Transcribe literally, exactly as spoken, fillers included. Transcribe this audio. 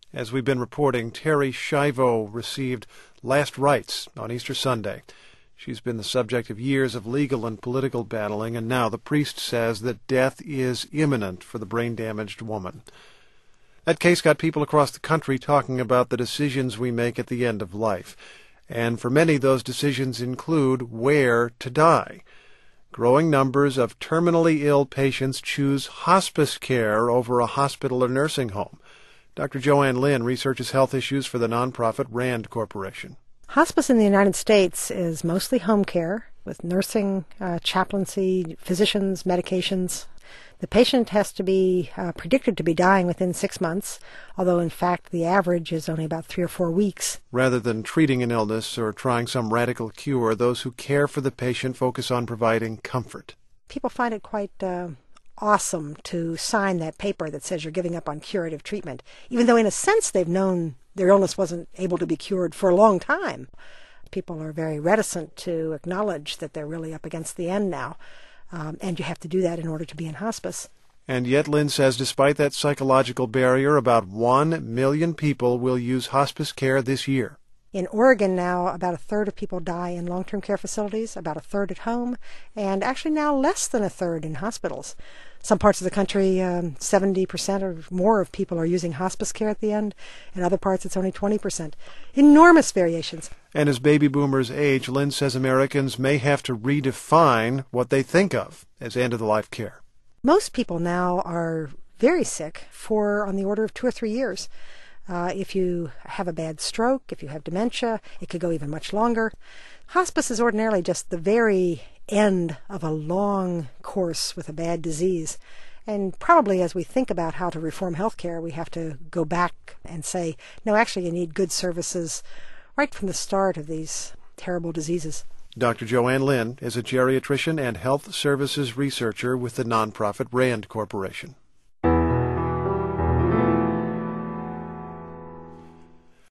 As we've been reporting, Terri Schiavo received last rites on Easter Sunday. She's been the subject of years of legal and political battling, and now the priest says that death is imminent for the brain-damaged woman. That case got people across the country talking about the decisions we make at the end of life. And for many, those decisions include where to die. Growing numbers of terminally ill patients choose hospice care over a hospital or nursing home. Doctor Joanne Lynn researches health issues for the nonprofit RAND Corporation. Hospice in the United States is mostly home care with nursing, uh, chaplaincy, physicians, medications. The patient has to be uh, predicted to be dying within six months, although in fact the average is only about three or four weeks. Rather than treating an illness or trying some radical cure, those who care for the patient focus on providing comfort. People find it quite uh, awesome to sign that paper that says you're giving up on curative treatment, even though in a sense they've known their illness wasn't able to be cured for a long time. People are very reticent to acknowledge that they're really up against the end now. Um, and you have to do that in order to be in hospice. And yet, Lynn says, despite that psychological barrier, about one million people will use hospice care this year. In Oregon now, about a third of people die in long-term care facilities, about a third at home, and actually now less than a third in hospitals. Some parts of the country, um, seventy percent or more of people are using hospice care at the end. In other parts, it's only twenty percent. Enormous variations. And as baby boomers age, Lynn says Americans may have to redefine what they think of as end-of-the-life care. Most people now are very sick for on the order of two or three years. Uh, if you have a bad stroke, if you have dementia, it could go even much longer. Hospice is ordinarily just the very end of a long course with a bad disease. And probably as we think about how to reform healthcare, we have to go back and say, no, actually you need good services right from the start of these terrible diseases. Doctor Joanne Lynn is a geriatrician and health services researcher with the nonprofit RAND Corporation.